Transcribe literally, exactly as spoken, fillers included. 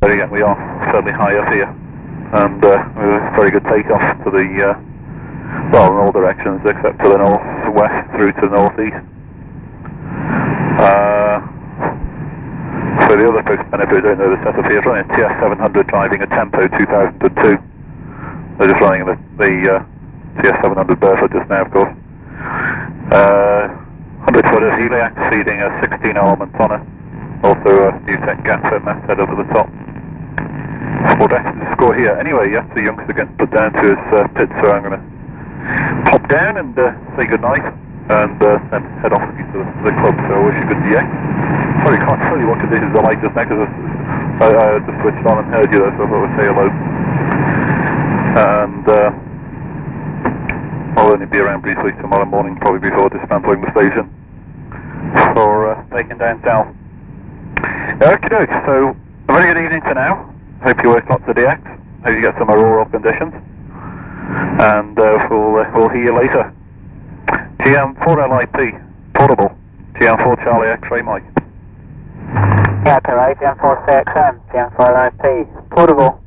There again, we are fairly high up here, and uh, a very good takeoff to the, uh, well, in all directions except to the north-west through to the north-east. Uh, so the other folks, and if you don't know the setup here, running a T S seven hundred driving a Tempo two thousand two. They're just running the, the uh, T S seven hundred Bertha just now, of course. Uh, one hundred foot of heliax feeding a sixteen element on it. Also a NewTek gap fin masthead over the top. Well, that's the score here. Anyway, yes, the youngster gets put down to his uh, pit, so I'm going to pop down and uh, say goodnight, and uh, then head off to the, the club, so I wish you good D X. Sorry, can't tell you what conditions are like just now, because I, I just switched on and heard you there, so I thought I'd say hello. And uh, I'll only be around briefly tomorrow morning, probably before dismantling the station, for uh, taking down Sal. Okie doke, so a very good evening for now. Hope you work lots of D X. Hope you get some auroral conditions. And uh, we'll, uh, we'll hear you later. G M four L I P, portable. G M four Charlie X-ray Mike. Yeah, correct. G M four C X M, G M four L I P, portable.